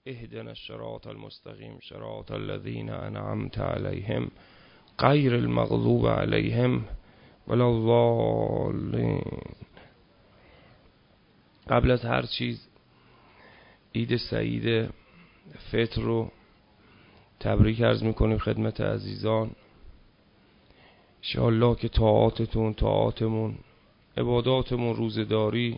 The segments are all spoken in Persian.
اهدنا الصراط المستقیم صراط الذین انعمت علیهم غیر المغضوب علیهم ولا الضالین. قبل از هر چیز عید سعید فطر رو تبریک عرض میکنیم خدمت عزیزان. انشاءالله که طاعاتتون، طاعاتمون، عباداتمون، روزداری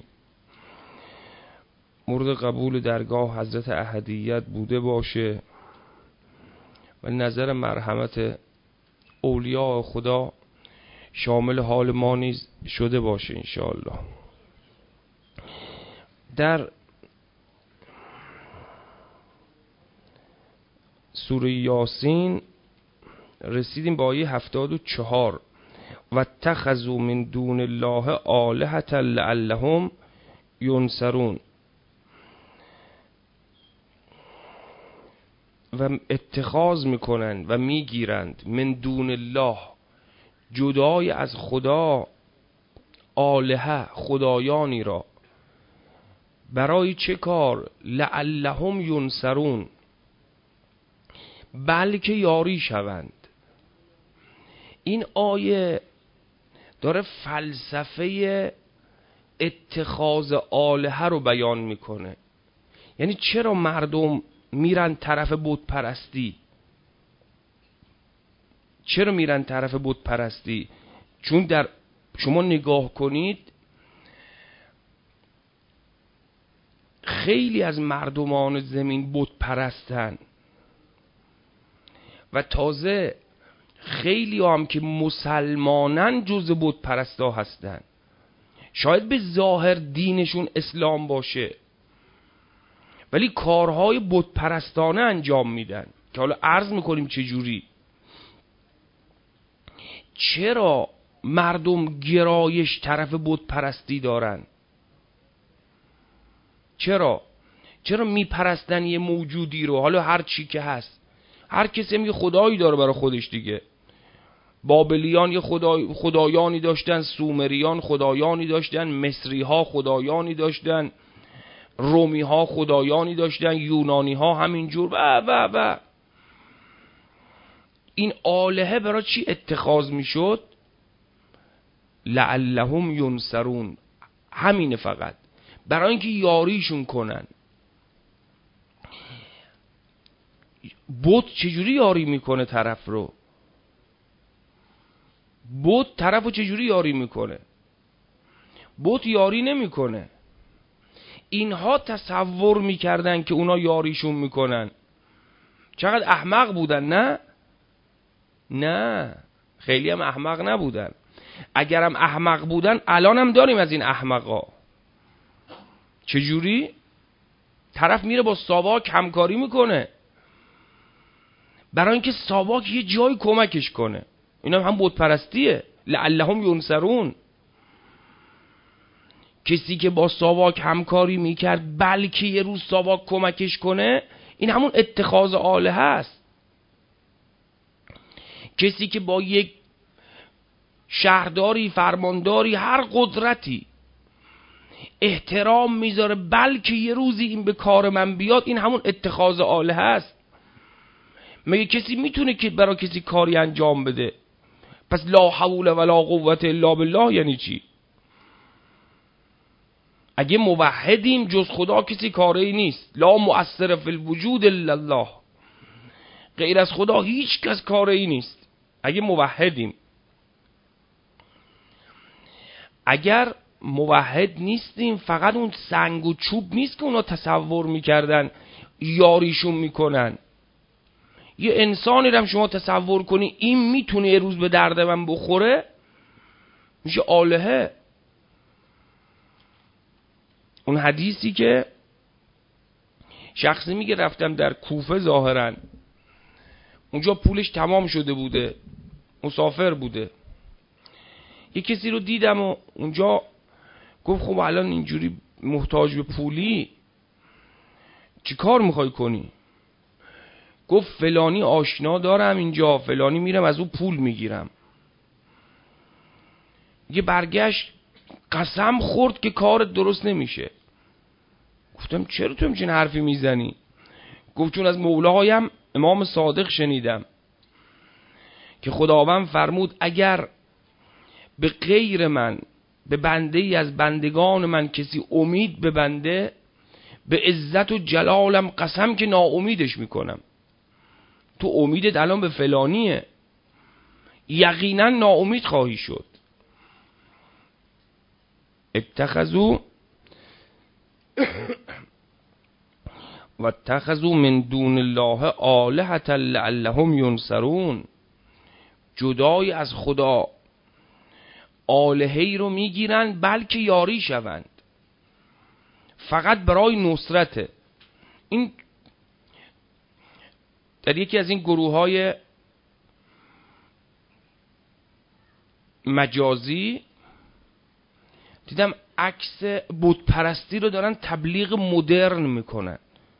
مورد قبول درگاه حضرت احدیت بوده باشه و نظر مرحمت اولیاء خدا شامل حال ما نیز شده باشه انشاءالله. در سوره یاسین رسیدیم با آیه 74 و اتخذوا من دون الله آلهة لعلهم ینصرون. و اتخاذ میکنند و میگیرند من دون الله، جدای از خدا، آلهه، خدایانی را. برای چه کار؟ لعلهم ینصرون، بلکه یاری شوند. این آیه داره فلسفه اتخاذ آلهه رو بیان میکنه. یعنی چرا مردم میرن طرف بت پرستی؟ چرا میرن طرف بت پرستی؟ چون در شما نگاه کنید خیلی از مردمان زمین بت پرستن و تازه خیلی هم که مسلمانن جز بت پرستا هستن. شاید به ظاهر دینشون اسلام باشه ولی کارهای بت پرستانه انجام میدن که حالا عرض میکنیم چجوری. چرا مردم گرایش طرف بت پرستی دارن؟ چرا میپرستن یه موجودی رو؟ حالا هر چی که هست، هر کسی هم یه خدایی داره برای خودش دیگه. بابلیان یه خدایانی داشتن، سومریان خدایانی داشتن، مصری ها خدایانی داشتن، رومی ها خدایانی داشتن، یونانی ها همینجور و این آلهه برای چی اتخاذ میشد؟ لعلهم ینصرون. همینه، فقط برای اینکه یاریشون کنن. بت چجوری یاری میکنه طرف رو؟ بت طرف رو چجوری یاری میکنه؟ بت یاری نمیکنه. اینها تصور میکردن که اونا یاریشون میکنن. چقدر احمق بودن؟ نه خیلی هم احمق نبودن. اگرم احمق بودن الان هم داریم از این احمقا. چجوری؟ طرف میره با ساواک همکاری میکنه برای اینکه ساواک یه جای کمکش کنه. اینا هم بت پرستیه. لعلهم ینصرون. کسی که با ساواک همکاری میکرد بلکه یه روز ساواک کمکش کنه، این همون اتخاذ آلهه است. کسی که با یک شهرداری، فرمانداری، هر قدرتی احترام میذاره بلکه یه روزی این به کار من بیاد، این همون اتخاذ آلهه است. مگه کسی میتونه که برای کسی کاری انجام بده؟ پس لا حول ولا قوة الا بالله یعنی چی؟ اگه موحدیم جز خدا کسی کاری نیست. لا مؤثر فی الوجود الا الله. غیر از خدا هیچ کس کاری نیست اگه موحدیم. اگر موحد نیستیم، فقط اون سنگ و چوب نیست که اونا تصور میکردن یاریشون میکنن. یه انسانی رو هم شما تصور کنی این میتونه یه روز به درد من بخوره، میشه آلهه. اون حدیثی که شخصی میگه رفتم در کوفه، ظاهرا اونجا پولش تمام شده بوده، مسافر بوده. یه کسی رو دیدم و اونجا گفت خب الان اینجوری محتاج به پولی چی کار میخوای کنی؟ گفت فلانی آشنا دارم اینجا، فلانی میرم از او پول میگیرم. یه برگشت قسم خورد که کارت درست نمیشه. گفتم چرا تو همچین حرفی میزنی؟ گفت چون از مولایم امام صادق شنیدم که خداوند فرمود اگر به غیر من، به بنده ای از بندگان من کسی امید ببنده، به عزت و جلالم قسم که ناامیدش میکنم. تو امیدت الان به فلانیه، یقینا ناامید خواهی شد. اتخذوا و اتخذوا من دون الله آلهة لعلهم ینصرون. جدای از خدا آلهه‌ای رو میگیرن بلکه یاری شوند، فقط برای نصرته. این در یکی از این گروه‌های مجازی دیدم عکس بت پرستی رو دارن تبلیغ مدرن میکنن.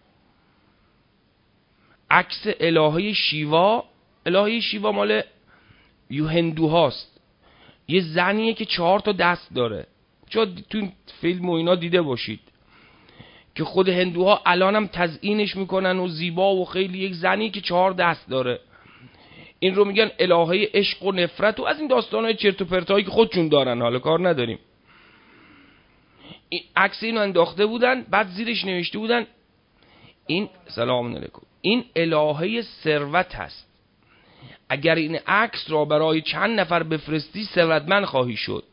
عکس الهه شیوا. الهه شیوا مال هندوهاست. یه زنیه که 4 تا دست داره. چون تو این فیلم و اینا دیده باشید که خود هندوها الان هم تزیینش میکنن و زیبا و خیلی. یک زنی که 4 دست داره، این رو میگن الهه عشق و نفرت و از این داستانهای چرت و پرتایی که خودشون دارن، حالا کار نداریم. این عکس اینو انداخته بودن، بعد زیرش نوشته بودن این سلام علیکم، این الهه ثروت هست، اگر این عکس را برای چند نفر بفرستی ثروتمند خواهی شد.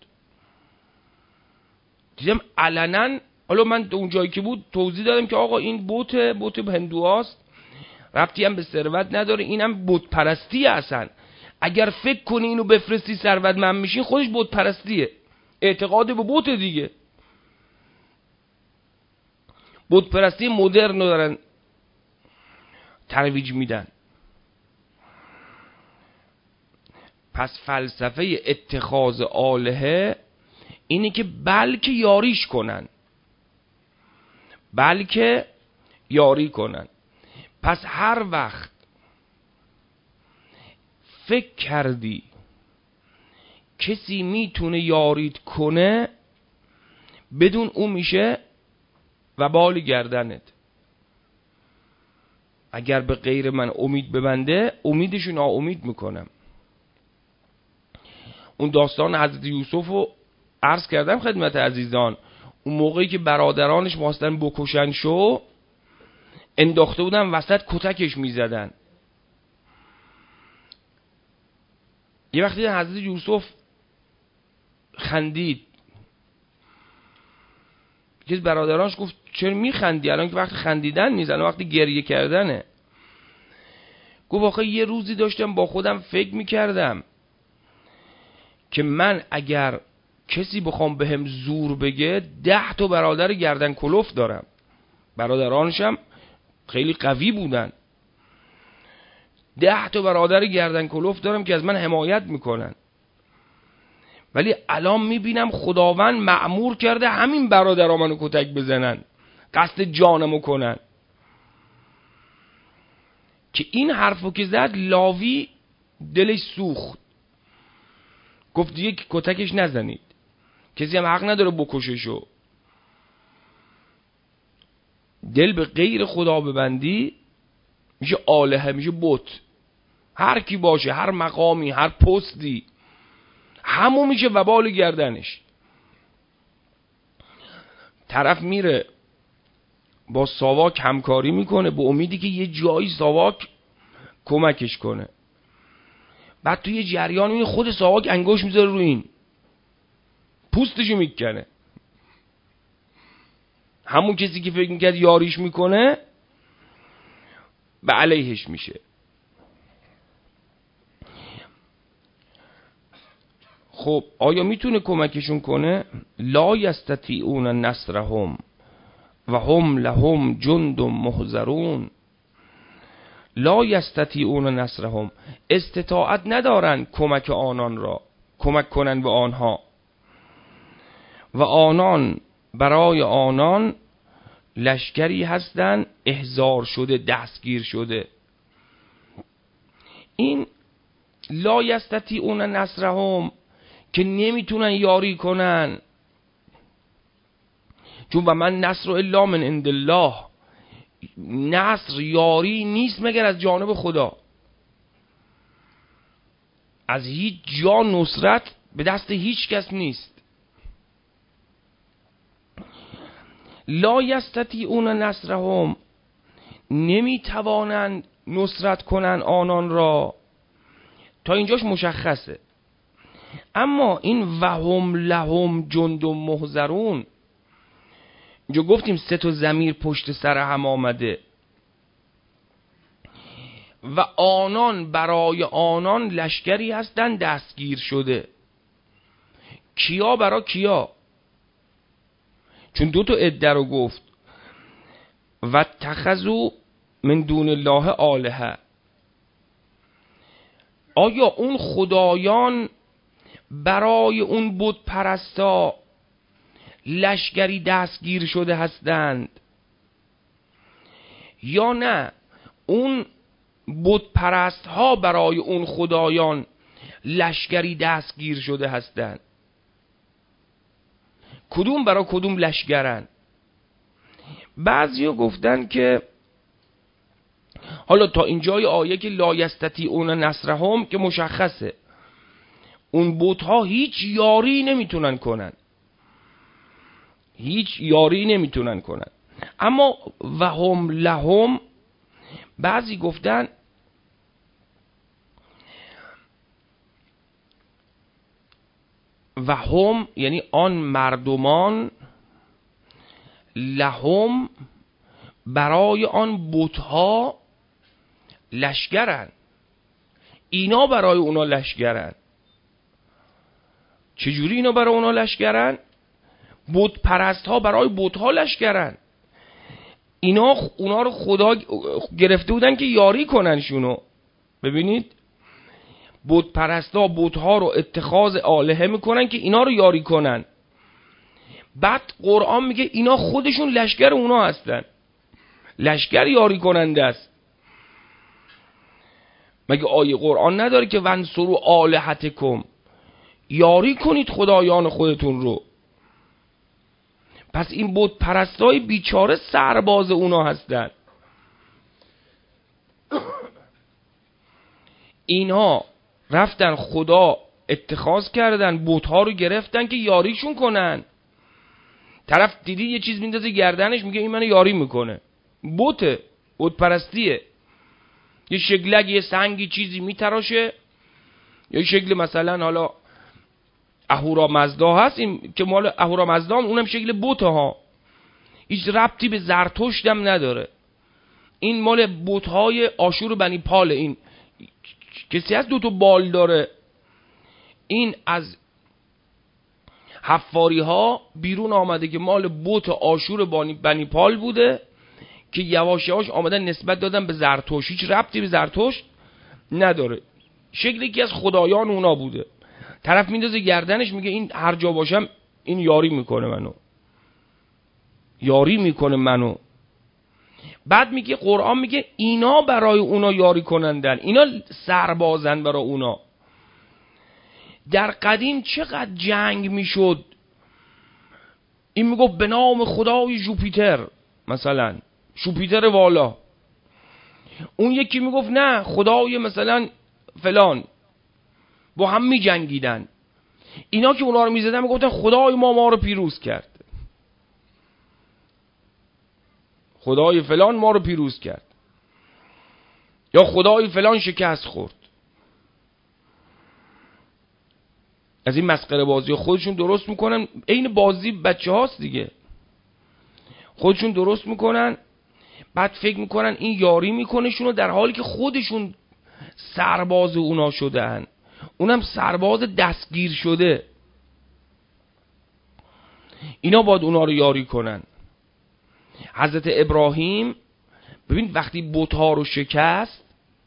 دیدم علنا. حالا من اون جایی که بود توضیح دادم که آقا این بت هندوهاست، ربطی هم به ثروت نداره، اینم بت پرستی هستن. اگر فکر کنی اینو بفرستی ثروتمند میشی، خودش بت پرستیه، اعتقاد به بت دیگه. بت پرستی مدرن رو دارن ترویج میدن. پس فلسفه اتخاذ آلهه اینه که بلکه یاریش کنن، بلکه یاری کنن. پس هر وقت فکر کردی کسی میتونه یاریت کنه، بدون اون میشه وبال گردنت. اگر به غیر من امید ببنده، امیدشو ناامید میکنم. اون داستان حضرت یوسف رو عرض کردم خدمت عزیزان. اون موقعی که برادرانش خواستن بکشن شو، انداخته بودن وسط، کتکش میزدن. یه وقتی حضرت یوسف خندید، یکی از برادرانش گفت چرا میخندی؟ الان که وقت خندیدن نیست، الان وقت گریه کردنه. گفت آخه یه روزی داشتم با خودم فکر میکردم که من اگر کسی بخوام بهم زور بگه، 10 تا برادر گردن کلوف دارم. برادرانشم خیلی قوی بودن. 10 تا برادر گردن کلوف دارم که از من حمایت میکنن. ولی الان میبینم خداوند مأمور کرده همین برادرها منو کتک بزنن، قصد جانمو کنن. که این حرفو که زد، لاوی دلش سوخت. گفت دیگه کتکش نزنید، کسی هم حق نداره بکششو. دل به غیر خدا ببندی میشه آلهه، میشه بت. هر کی باشه، هر مقامی، هر پستی، همون میشه وبال گردنش. طرف میره با ساواک همکاری میکنه به امیدی که یه جایی ساواک کمکش کنه. بعد توی جریان این خود ساواک انگوش میذاره رو این، پوستشو میکنه. همون کسی که فکر میکرد یاریش میکنه به علیهش میشه. خب آیا میتونه کمکشون کنه؟ لا یستطیعون نصرهم و هم لهم جند محضرون. لا یستطیعون نصرهم، استطاعت ندارن کمک آنان را، کمک کنن به آنها. و آنان برای آنان لشکری هستن احضار شده، دستگیر شده. این لا یستطیعون نصرهم که نمیتونن یاری کنن، چون و من نصر الا من عند الله، نصر یاری نیست مگر از جانب خدا. از هیچ جا نصرت به دست هیچ کس نیست. لا یستطیعون نصرهم، نمیتوانند نصرت کنن آنان را. تا اینجاش مشخصه. اما این وهم لهم جند محضرون، اینجا گفتیم 3 تا ضمیر پشت سر هم آمده و آنان برای آنان لشکری هستن دستگیر شده. کیا برای کیا؟ چون 2 تا عده رو گفت و اتخذوا من دون الله آلهه. آیا اون خدایان برای اون بت پرستا لشکری دستگیر شده هستند یا نه اون بت پرست ها برای اون خدایان لشکری دستگیر شده هستند؟ کدوم برای کدوم لشکرن؟ بعضیا گفتن که حالا تا اینجای آیه که لا یستطیعون نصرهم که مشخصه اون بت ها هیچ یاری نمیتونن کنن، هیچ یاری نمیتونن کنن. اما وهم لهم، بعضی گفتن وهم یعنی آن مردمان، لهم برای آن بت‌ها لشکرن، اینا برای اونا لشکرن. چجوری اینا برای اونا لشکرن؟ بت پرست ها برای بت ها لشکرن. اینا اونا رو خدا گرفته بودن که یاری کننشونو. ببینید بت پرست ها بت ها رو اتخاذ آلهه میکنن که اینا رو یاری کنن. بعد قرآن میگه اینا خودشون لشکر اونا هستن، لشکر یاری کننده است. مگه آیه قرآن نداره که ونصروا آلهتکم، یاری کنید خدایان خودتون رو؟ پس این بت پرستای بیچاره سرباز اونا هستن. اینها رفتن خدا اتخاذ کردن، بت‌ها رو گرفتن که یاریشون کنن. طرف دیدی یه چیز میندازه گردنش میگه این منو یاری میکنه، بت پرستیه. یه شکلک یه سنگی چیزی میتراشه، یا شکل مثلا حالا اهورامزدا هست، این که مال اهورامزدا اونم شکل بت ها، هیچ ربطی به زرتشت هم نداره. این مال بت های آشور بنی پال. این کسی هست 2 تا بال داره، این از حفاری ها بیرون آمده که مال بت آشور بنی پال بوده که یواش یواش آمدن نسبت دادن به زرتشت، هیچ ربطی به زرتشت نداره، شکلی که از خدایان اونا بوده. طرف میندازه گردنش میگه این هر جا باشم این یاری میکنه منو، یاری میکنه منو. بعد میگه قرآن میگه اینا برای اونا یاری کنندن، اینا سربازن برای اونا. در قدیم چقدر جنگ میشد، این میگفت به نام خدای جوپیتر، مثلا جوپیتر والا، اون یکی میگفت نه خدای مثلا فلان، با هم میجنگیدن. اینا که اونا رو میزدن میگفتن خدای ما رو پیروز کرد، خدای فلان ما رو پیروز کرد، یا خدای فلان شکست خورد. از این مسخره بازی خودشون درست میکنن، عین بازی بچه هاست دیگه، خودشون درست میکنن، بعد فکر میکنن این یاری میکنه شونو، در حالی که خودشون سرباز اونا شدن، اونم سرباز دستگیر شده. اینا باید اونا رو یاری کنن. حضرت ابراهیم ببین وقتی بت‌ها رو شکست،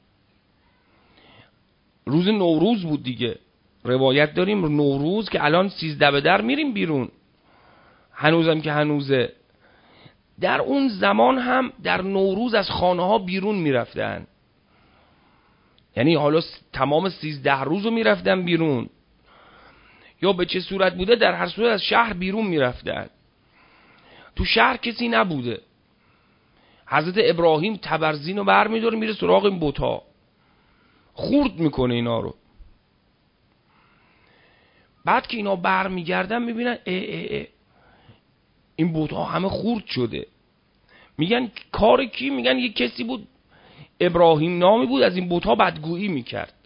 روز نوروز بود دیگه، روایت داریم نوروز که الان 13 به در میریم بیرون، هنوزم که هنوزه. در اون زمان هم در نوروز از خانه ها بیرون میرفتن، یعنی حالا تمام 13 روز رو میرفتن بیرون، یا به چه صورت بوده در هر صورت از شهر بیرون میرفتن. تو شهر کسی نبوده، حضرت ابراهیم تبرزین رو برمیداره میره سراغ این بت‌ها، خورد میکنه اینا رو. بعد که اینا برمیگردن میبینن این بت‌ها همه خورد شده. میگن کار کی؟ میگن یک کسی بود ابراهیم نامی بود، از این بت‌ها بدگویی میکرد.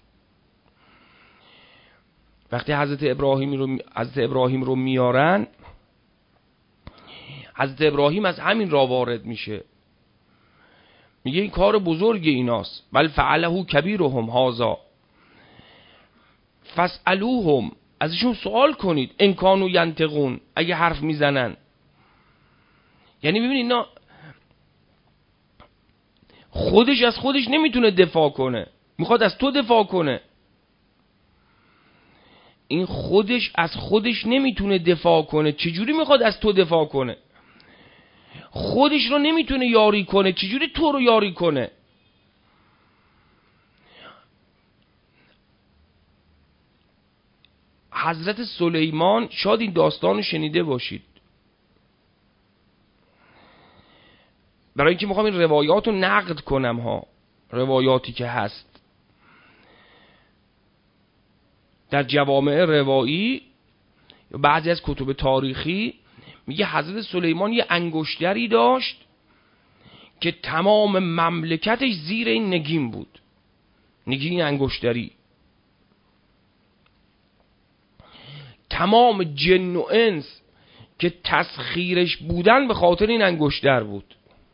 وقتی حضرت ابراهیم رو میارن، حضرت ابراهیم از همین را وارد میشه، میگه این کار بزرگ ایناست. بل فعله کبیرهم هذا فاسالوهم، ازشون سوال کنید ان کانوا ینطقون، اگه حرف میزنن. یعنی ببینید اینا خودش از خودش نمیتونه دفاع کنه، میخواد از تو دفاع کنه. این خودش از خودش نمیتونه دفاع کنه، چجوری میخواد از تو دفاع کنه؟ خودش رو نمیتونه یاری کنه، چجوری تو رو یاری کنه؟ حضرت سلیمان، شاید این داستان رو شنیده باشید، برای اینکه میخوام این روایات رو نقد کنم ها، روایاتی که هست در جوامع روایی یا بعضی از کتب تاریخی، میگه حضرت سلیمان یه انگشتری داشت که تمام مملکتش زیر این نگین بود. نگین انگشتری، تمام جن و انس که تسخیرش بودن به خاطر این انگشتر بود.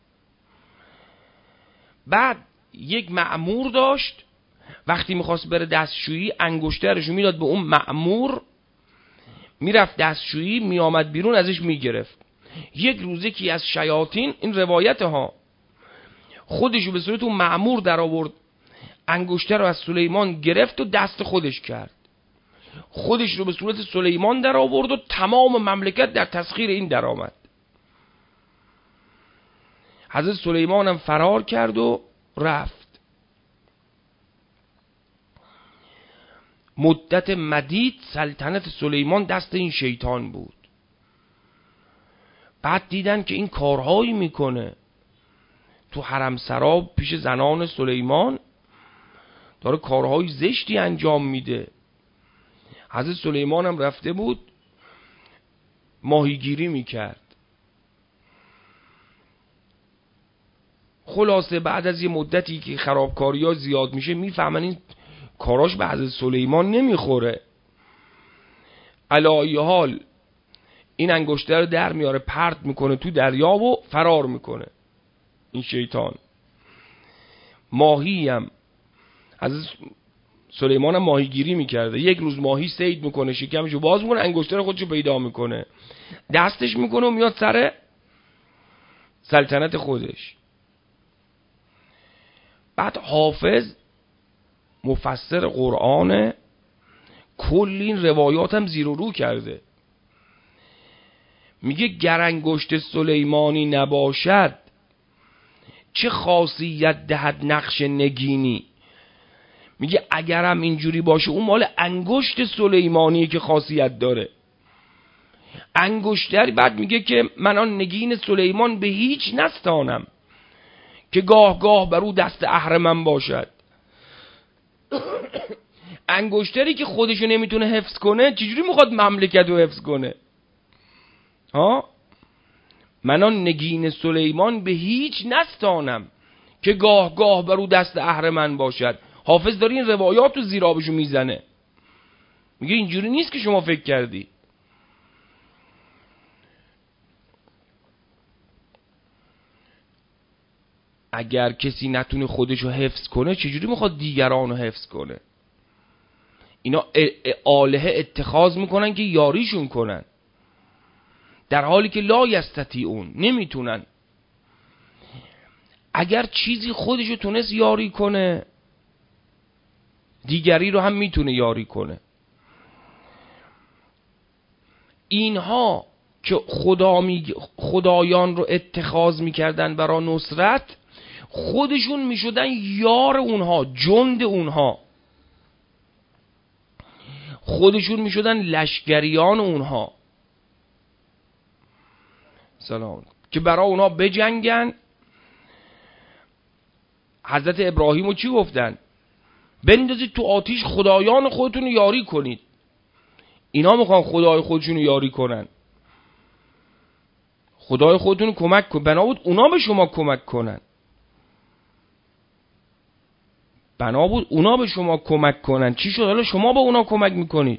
بعد یک مأمور داشت، وقتی میخواست بره دستشویی انگشترشو میداد به اون مأمور، میرفت دستشویی، میآمد بیرون ازش میگرفت. یک روزه که از شیاطین، این روایت ها، خودشو به صورت اون مأمور در آورد، انگشتر رو از سلیمان گرفت و دست خودش کرد، خودش رو به صورت سلیمان در آورد و تمام مملکت در تسخیر این در آمد. حضرت سلیمان هم فرار کرد و رفت. مدت مدید سلطنت سلیمان دست این شیطان بود. بعد دیدن که این کارهایی میکنه تو حرم سرا پیش زنان سلیمان، داره کارهای زشتی انجام میده. حضرت سلیمان هم رفته بود ماهیگیری میکرد. خلاصه بعد از یه مدتی که خرابکاری ها زیاد میشه، میفهمن این کاراش به حضرت سلیمان نمیخوره. علی حال این انگشتر رو در میاره، پرت میکنه تو دریا و فرار میکنه این شیطان. ماهی هم حضرت سلیمان هم ماهیگیری میکرده، یک روز ماهی صید میکنه، شکمشو باز میکنه، انگشتر خودشو پیدا میکنه، دستش میکنه و میاد سر سلطنت خودش. بعد حافظ مفسر قرآن کل این روایات هم زیر و رو کرده، میگه گر انگشت سلیمانی نباشد چه خاصیت دهد نقش نگینی. میگه اگرم اینجوری باشه اون مال انگشت سلیمانیه که خاصیت داره، انگشتری. بعد میگه که من آن نگین سلیمان به هیچ نستانم که گاه گاه بر او دست اهرمن باشد. انگشتری که خودشو نمیتونه حفظ کنه چجوری میخواد مملکت رو حفظ کنه؟ ها، من آن نگین سلیمان به هیچ نستانم که گاه گاه بر او دست اهرمن باشد. حافظ داره این روایات رو زیر آبشو میزنه، میگه اینجوری نیست که شما فکر کردی. اگر کسی نتونه خودشو حفظ کنه چجوری میخواد دیگران رو حفظ کنه؟ اینا آلهه اتخاذ میکنن که یاریشون کنن، در حالی که لا یستطیعون، نمیتونن. اگر چیزی خودشو تونست یاری کنه، دیگری رو هم میتونه یاری کنه. اینها که خدایان رو اتخاذ میکردن برای نصرت، خودشون میشدن یار اونها، جند اونها، خودشون میشدن لشکریان اونها، سلام، که برای اونها بجنگن حضرت ابراهیم رو چی گفتن؟ بندازید تو آتیش خدایان خودتون رو یاری کنید. اینا میخوان خدای خودشون رو یاری کنن. خدای خودتون رو کمک کن. بنابود اونا به شما کمک کنن. بنابود اونا به شما کمک کنن. چی شد حالا شما به اونا کمک میکنید؟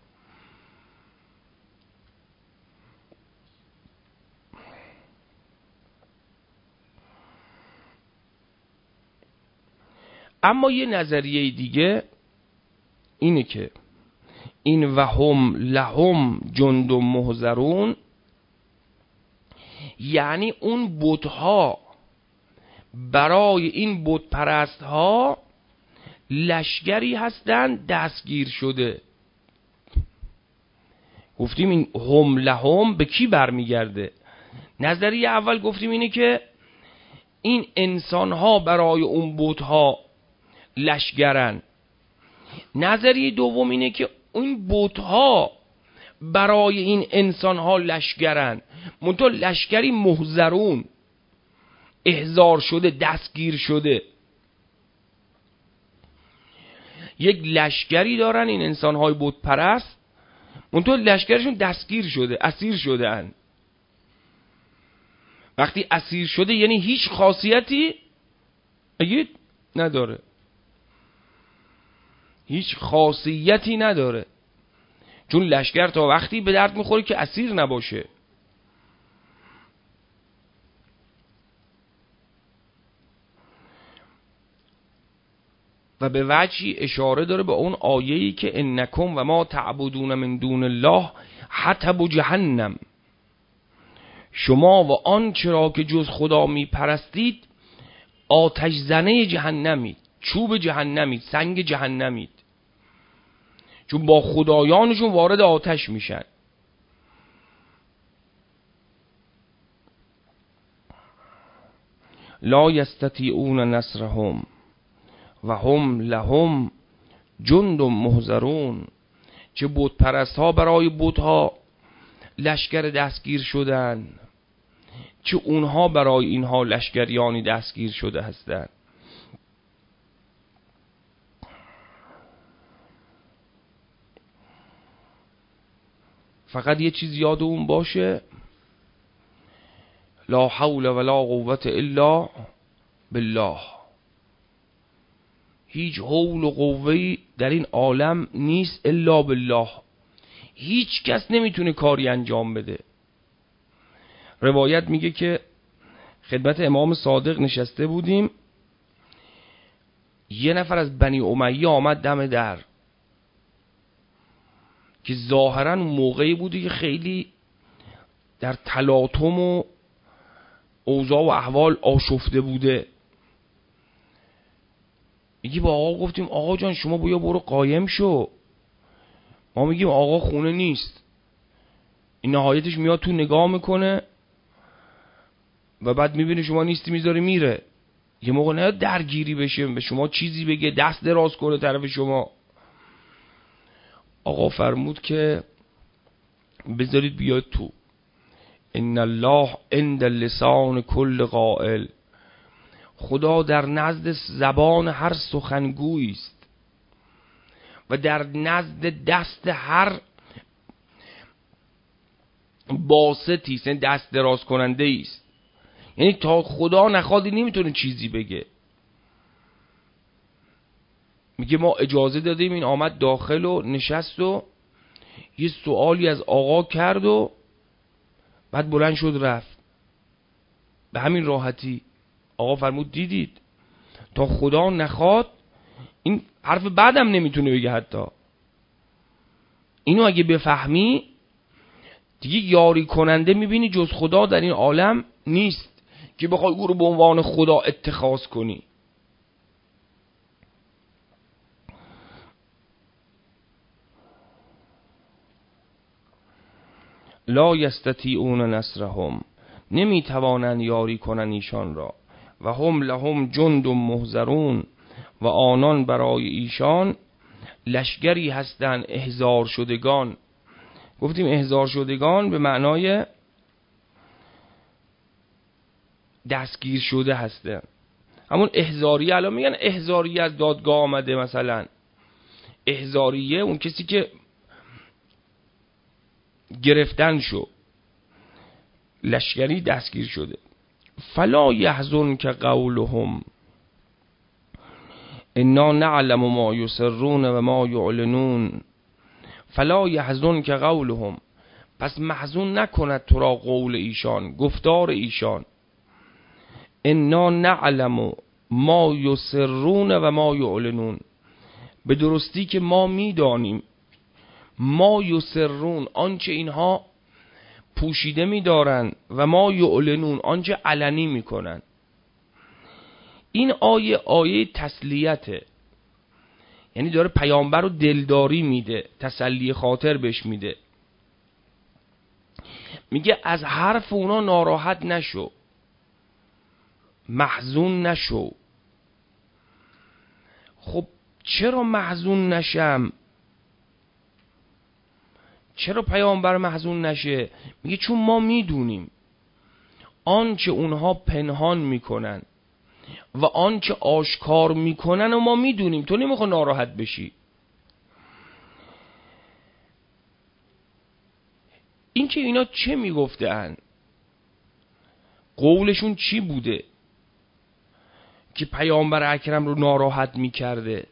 اما یه نظریه دیگه اینه که این وهم لهم جند محضرون، یعنی اون بت‌ها برای این بت پرست ها لشکری هستن دستگیر شده. گفتیم این هم لهم به کی برمیگرده؟ نظریه اول گفتیم اینه که این انسان ها برای اون بت ها لشکرن. نظریه دوم اینه که این بت ها برای این انسان ها لشکرن، منتها لشکری محضرون، احضار شده، دستگیر شده. یک لشکری دارن این انسان های بت پرست، منتها لشکرشون دستگیر شده، اسیر شده ان. وقتی اسیر شده یعنی هیچ خاصیتی نداره، هیچ خاصیتی نداره، چون لشکر تا وقتی به درد میخوره که اسیر نباشه. و به وجهی اشاره داره به اون آیه‌ای که انکم و ما تعبدون من دون الله حطب جهنم، شما و آن چرا که جز خدا می پرستید آتش زنه جهنمید، چوب جهنمید، سنگ جهنمید، چون با خدایانشون وارد آتش میشن. لا یستطیعون نصرهم و هم لهم جند محضرون. چه بت پرست ها برای بت ها لشکر دستگیر شدن، چه اونها برای اینها لشکریانی دستگیر شده هستند. فقط یه چیز یاد اون باشه، لا حول ولا قوة الا بالله. هیچ حول و قوه‌ای در این عالم نیست الا بالله. هیچ کس نمیتونه کاری انجام بده. روایت میگه که خدمت امام صادق نشسته بودیم، یه نفر از بنی امیه آمد دم در، که ظاهرا موقعی بودی که خیلی در تلاطم و اوضاع و احوال آشفته بوده. میگی با آقا گفتیم آقا جان شما بیا برو قایم شو. ما میگیم آقا خونه نیست. این نهایتش میاد تو نگاه میکنه و بعد میبینه شما نیستی میذاره میره. یه موقع نه درگیری بشه، به شما چیزی بگه، دست دراز کنه طرف شما. آقا فرمود که بذارید بیاد تو. ان الله عند لسان کل قائل. خدا در نزد زبان هر سخنگویی است و در نزد دست هر باسطی است، دست دراز کننده است. یعنی تا خدا نخواد نمیتونه چیزی بگه. میگه ما اجازه دادیم، این آمد داخل و نشست و یه سوالی از آقا کرد و بعد بلند شد رفت به همین راحتی. آقا فرمود دیدید تا خدا نخواد این حرف بعدم نمیتونه بگه. حتی اینو اگه بفهمی دیگه یاری کننده میبینی جز خدا در این عالم نیست که بخوای او رو به عنوان خدا اتخاذ کنی. لا یستطیعون نصرهم، نمیتوانند یاری کنن ایشان را. و هم لهم جند محضرون، و آنان برای ایشان لشگری هستند احضار شدگان. گفتیم احضار شدگان به معنای دستگیر شده هستند. همون احضاریه، الان میگن احضاریه از دادگاه آمده، مثلا احضاریه اون کسی که گرفتن شو، لشکری دستگیر شده. فلا یحزنک قولهم انا نعلم ما یسرون و ما یعلنون. فلا یحزنک قولهم، پس محزون نکند تو را قول ایشان، گفتار ایشان. انا نعلم ما یسرون و ما یعلنون، به درستی که ما میدانیم ما یسرون، آنچه اینها پوشیده می‌دارن، و ما یعلنون، آنچه علنی میکنن. این آیه تسلیته، یعنی داره پیامبر رو دلداری میده، تسلی خاطر بهش میده. میگه از حرف اونا ناراحت نشو، محزون نشو. خب چرا محزون نشم؟ چرا پیامبر محزون نشه؟ میگه چون ما میدونیم آنچه اونها پنهان میکنن و آنچه آشکار میکنن و ما میدونیم، تو نمیخوای ناراحت بشی. این که اینا چه میگفتن، قولشون چی بوده که پیامبر اکرم رو ناراحت میکرده؟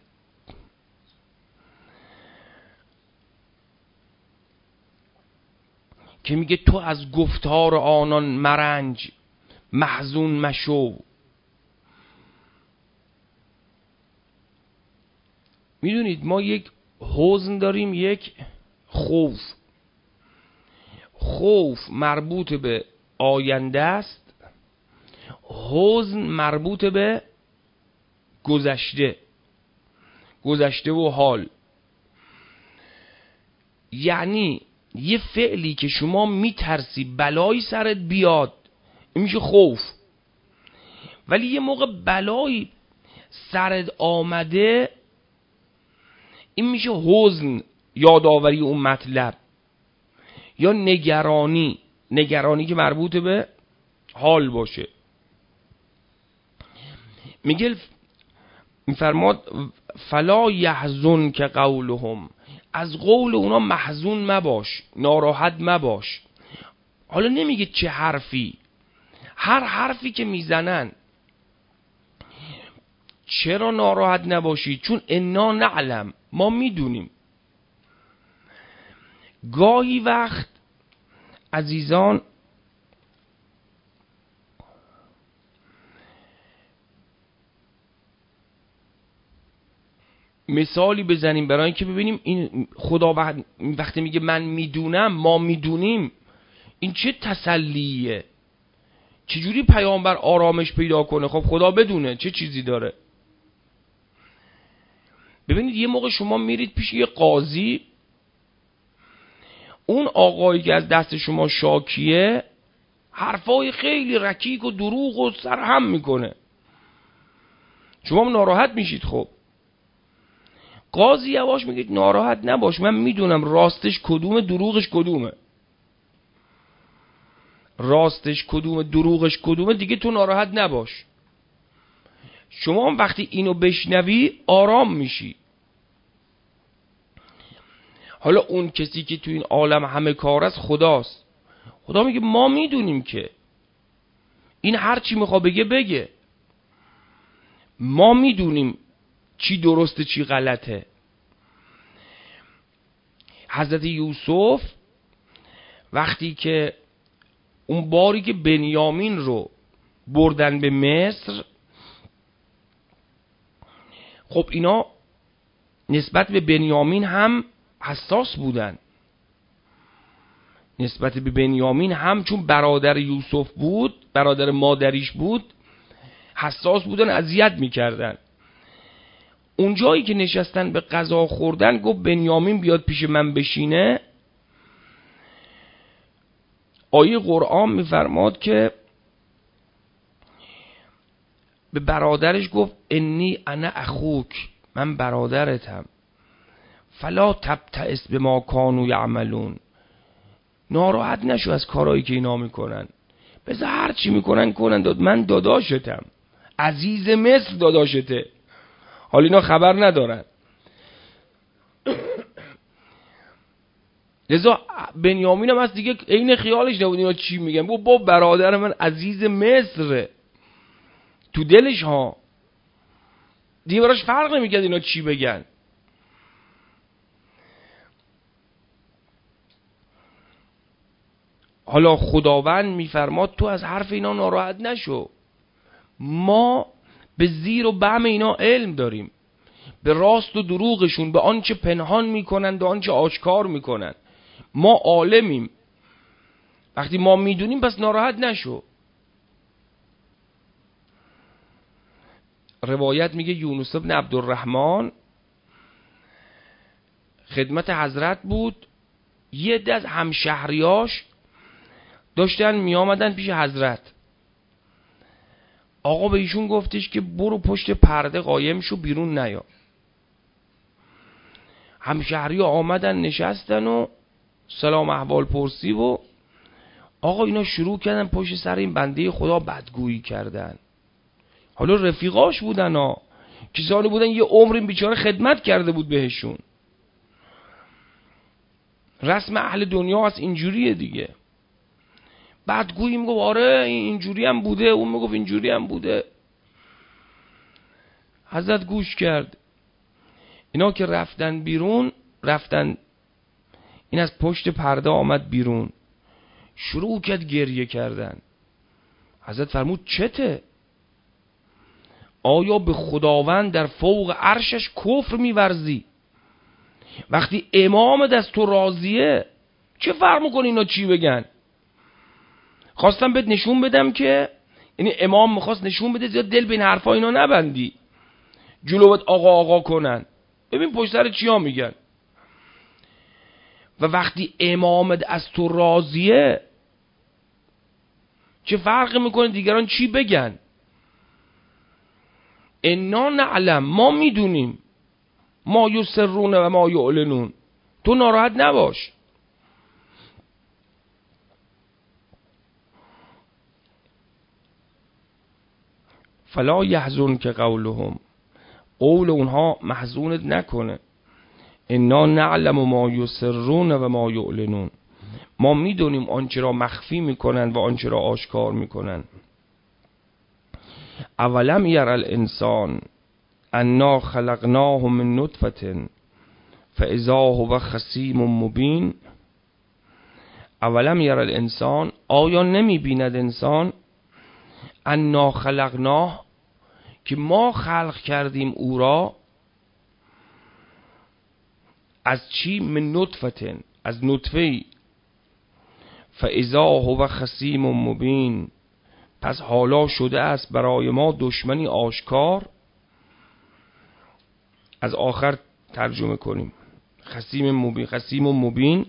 که میگه تو از گفتار آنان مرنج، محزون مشو. میدونید ما یک حزن داریم، یک خوف. خوف مربوط به آینده است، حزن مربوط به گذشته و حال. یعنی یه فعلی که شما میترسی بلایی سرت بیاد، این میشه خوف. ولی یه موقع بلایی سرت آمده، این میشه حزن، یادآوری اون مطلب، یا نگرانی که مربوط به حال باشه. میگه، میفرماد فلا یحزنک قولهم، از قول اونا محزون مباش، ناراحت مباش. حالا نمیگه چه حرفی، هر حرفی که میزنن. چرا ناراحت نباشی؟ چون انا نعلم، ما میدونیم. گاهی وقت عزیزان مثالی بزنیم برای اینکه ببینیم این خدا وقتی میگه من میدونم، ما میدونیم، این چه تسلیه. چجوری پیامبر آرامش پیدا کنه؟ خب خدا بدونه چه چیزی داره. ببینید یه موقع شما میرید پیش یه قاضی، اون آقایی که از دست شما شاکیه حرفای خیلی رکیک و دروغ و سرهم میکنه، شما ناراحت میشید. خب قاضی یواش میگید ناراحت نباش، من میدونم راستش کدومه دروغش کدومه، راستش کدومه دروغش کدومه، دیگه تو ناراحت نباش. شما هم وقتی اینو بشنوی آرام میشی. حالا اون کسی که تو این عالم همه کار است خداست. خدا میگه ما میدونیم که این هر چی میخواد بگه، ما میدونیم چی درسته چی غلطه. حضرت یوسف وقتی که اون باری که بنیامین رو بردن به مصر، خب اینا نسبت به بنیامین هم حساس بودن، نسبت به بنیامین هم چون برادر یوسف بود، برادر مادریش بود، حساس بودن، اذیت میکردن. اون جایی که نشستن به غذا خوردن گفت بنیامین بیاد پیش من بشینه. آیه قرآن میفرماد که به برادرش گفت انی انا اخوک، من برادرتم، فلا تبتئس بما کانوا یعملون، ناراحت نشو از کارهایی که اینا میکنن، بذار هر چی میکنن کنن، من داداشتم، عزیز مصر داداشته. حالا اینا خبر ندارن. لذا بنیامین هم از دیگه عین خیالش نبود اینا چی میگن. با برادر من عزیز مصر تو دلش ها، دیگه براش فرق نمیکرد اینا چی بگن. حالا خداوند میفرماد تو از حرف اینا ناراحت نشو، ما به زیر و بم اینا علم داریم، به راست و دروغشون، به آنچه پنهان میکنند و آنچه آشکار میکنند، ما عالمیم. وقتی ما میدونیم پس ناراحت نشو. روایت میگه یونس بن عبدالرحمن خدمت حضرت بود، یه عده از همشهریاش داشتن میامدن پیش حضرت. آقا به ایشون گفتش که برو پشت پرده قایم شو، بیرون نیا. همشهری آمدن نشستن و سلام احوال پرسی و آقا اینا شروع کردن پشت سر این بنده خدا بدگویی کردن. حالا رفیقاش بودن ها، کسانی بودن یه عمر این بیچاره خدمت کرده بود بهشون. رسم اهل دنیا از اینجوریه دیگه. بدگویی میگفت آره اینجوری هم بوده، اون میگفت اینجوری هم بوده. حضرت گوش کرد. اینا که رفتن بیرون، این از پشت پرده آمد بیرون، شروع کرد گریه کردن. حضرت فرمود چته؟ آیا به خداوند در فوق عرشش کفر میورزی؟ وقتی امام دست تو راضیه چه فرق میکنه اینا چی بگن؟ خواستم بهت نشون بدم که یعنی امام میخواست نشون بده زیاد دل به این حرفا اینا نبندی، جلوت آقا کنن. ببین پشت سر چیا میگن. و وقتی امامت از تو راضیه چه فرق میکنه دیگران چی بگن؟ انا نعلم، ما میدونیم، ما یسرون و ما یعلنون، تو ناراحت نباش. فلا یحزنک قولهم، قول اونها محزونت نکنه. انا نعلم ما یسرون و ما یعلنون، ما میدونیم آنچه را مخفی میکنن و آنچه را آشکار میکنن. اولم یر الانسان انا خلقناه من نطفه فاذا هو خصیم مبین. اولم یر الانسان، آیا نمی بیند انسان؟ انا خلقناه، که ما خلق کردیم او را. از چی؟ من نطفه، از نطفه‌ای. فاذا هو خصیم مبین، پس حالا شده است برای ما دشمنی آشکار. از آخر ترجمه کنیم. خصیم مبین،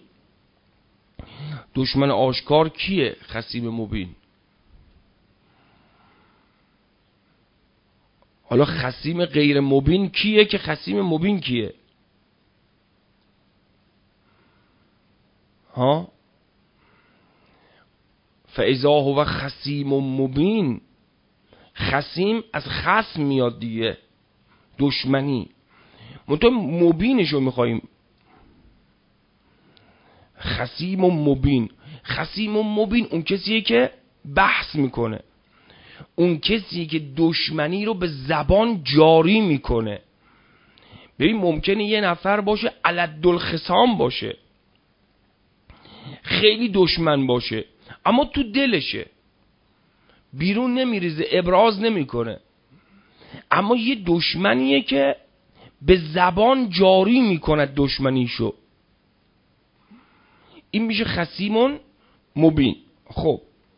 دشمن آشکار کیه؟ خصیم مبین. حالا خصیم غیر مبین کیه که خصیم مبین کیه؟ ها؟ فاذا هو خصیم مبین، خصیم از خصم میاد دیگه، دشمنی. منتها مبینشو میخواییم. خصیم مبین، خصیم مبین اون کسیه که بحث میکنه، اون کسیه که دشمنی رو به زبان جاری میکنه. ببین ممکنه یه نفر باشه علدالخصام باشه، خیلی دشمن باشه، اما تو دلشه، بیرون نمیریزه، ابراز نمیکنه. اما یه دشمنیه که به زبان جاری میکنه دشمنیشو، این میشه خصیم مبین. خب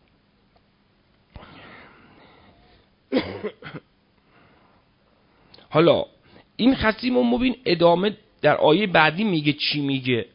حالا این خصیم مبین ادامه در آیه بعدی میگه چی میگه،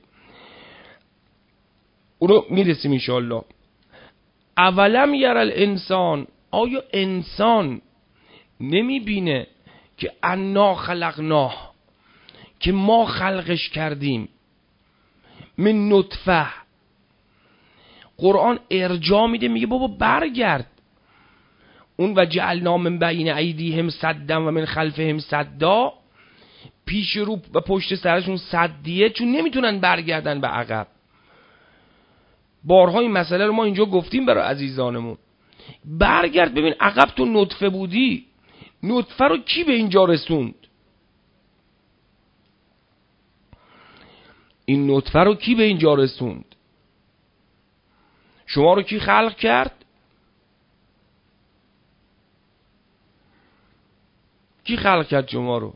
اونو میرسیم انشاءالله. اولم یر الانسان، آیا انسان نمیبینه که انا خلقناه، که ما خلقش کردیم، من نطفه. قرآن ارجاع میده، میگه بابا برگرد، اون و جعلنا من بین ایدیهم سدا و من خلفهم سدا، پیش رو و پشت سرشون سدیه، چون نمیتونن برگردن به عقب. بارها این مسئله رو ما اینجا گفتیم برای عزیزانمون. برگرد ببین عقب تو نطفه بودی، نطفه رو کی به اینجا رسوند؟ این نطفه رو کی به اینجا رسوند؟ شما رو کی خلق کرد؟ کی خلق کرد شما رو؟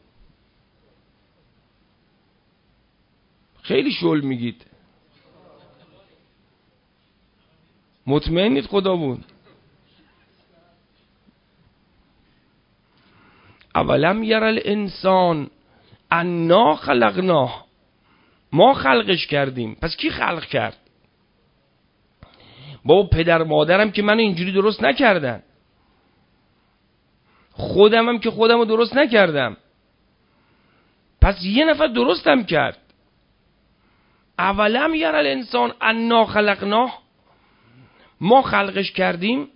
خیلی شل میگید. مطمئنید خدا بود؟ اولم یر الانسان انا خلقناه، ما خلقش کردیم. پس کی خلق کرد؟ بابا پدر مادرم که من اینجوری درست نکردن، خودمم که خودمو درست نکردم، پس یه نفر درستم کرد. اولم یر الانسان انا خلقناه، ما خلقش کردیم.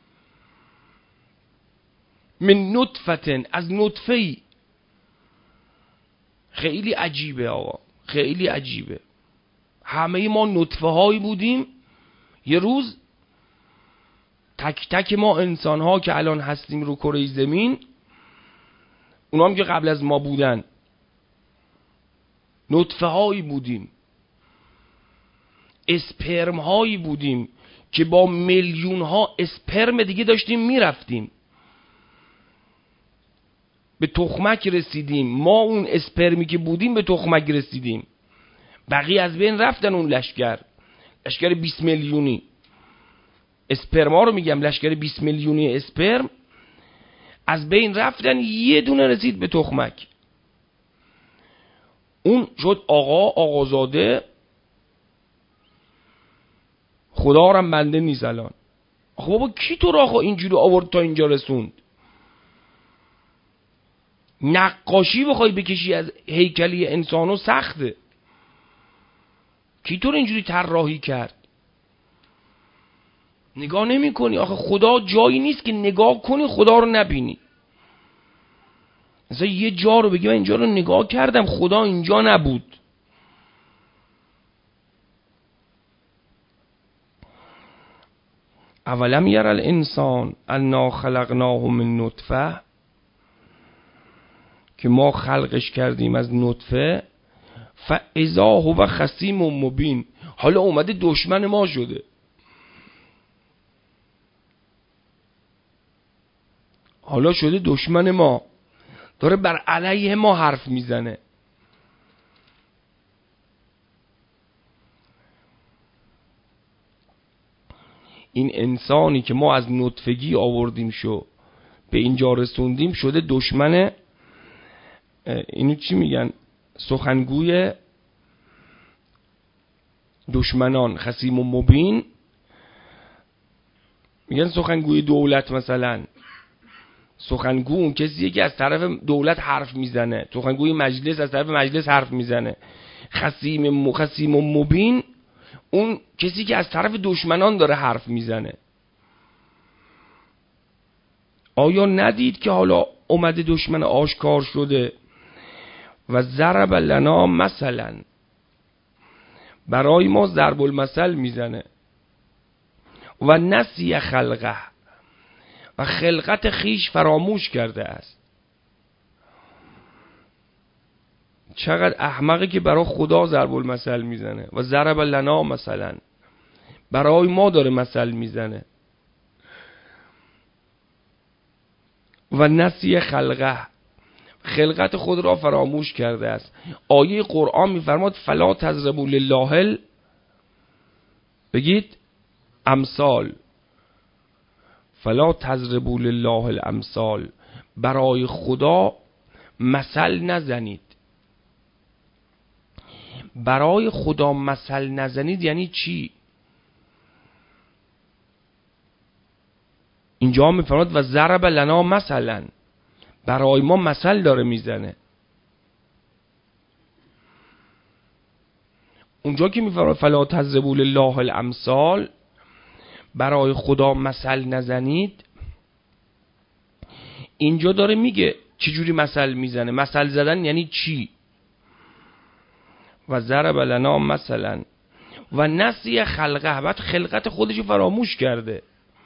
من نطفتن، از نطفه‌ای. خیلی عجیبه آقا، خیلی عجیبه. همه ما نطفه هایی بودیم، یه روز تک تک ما انسان ها که الان هستیم رو کره زمین، اونا هم که قبل از ما بودن، نطفه هایی بودیم، اسپرم هایی بودیم که با میلیون ها اسپرم دیگه داشتیم میرفتیم، به تخمک رسیدیم. ما اون اسپرمی که بودیم به تخمک رسیدیم، بقیه از بین رفتن. اون لشکر 20 میلیونی اسپرما رو میگم، لشکر 20 میلیونی اسپرم از بین رفتن، یه دونه رسید به تخمک. اون شد آقازاده. خدا هم بنده نیست الان. آخه بابا کی تو را اینجوری آورد تا اینجا رسوند؟ نقاشی بخوای بکشی از هیکلی انسانو سخته. کی تو رو اینجوری طراحی کرد؟ نگاه نمی کنی؟ آخه خدا جایی نیست که نگاه کنی خدا رو نبینی. مثلا یه جا رو بگی من اینجا رو نگاه کردم خدا اینجا نبود. اولم یر الانسان انا خلقناه من نطفه، که ما خلقش کردیم از نطفه. فاذا هو خصیم مبین، حالا اومده دشمن ما شده. حالا شده دشمن ما، داره بر علیه ما حرف میزنه. این انسانی که ما از نطفگی آوردیم شو به اینجا رسوندیم، شده دشمن. اینو چی میگن؟ سخنگوی دشمنان، خصیم و مبین. میگن سخنگوی دولت، مثلا سخنگو اون کسیه که از طرف دولت حرف میزنه، سخنگوی مجلس از طرف مجلس حرف میزنه. خصیم و مبین اون کسی که از طرف دشمنان داره حرف میزنه. آیا ندید که حالا اومده دشمن آشکار شده؟ و ضرب لنا مثلا، برای ما ضرب المثل میزنه. و نسی خلقه، و خلقت خیش فراموش کرده است. چقدر احمقه که برای خدا ضرب المثل میزنه. و ضرب لنا مثلا، برای ما داره مثل میزنه. و نسی خلقه، خلقت خود را فراموش کرده است. آیه قرآن میفرماد فلا تضربوا لله بگید امثال، فلا تضربوا لله الامثال، برای خدا مثل نزنید. برای خدا مثل نزنید یعنی چی؟ اینجا میفرماد و ضرب لنا مثلا، برای ما مثل داره میزنه. اونجا که میفرماد فلا تضربوا لله الامثال، برای خدا مثل نزنید، اینجا داره میگه چجوری مثل میزنه. مثل زدن یعنی چی؟ و ضرب لنا مثلا و نسی خلقه، بعد خلقت خودشو فراموش کرده.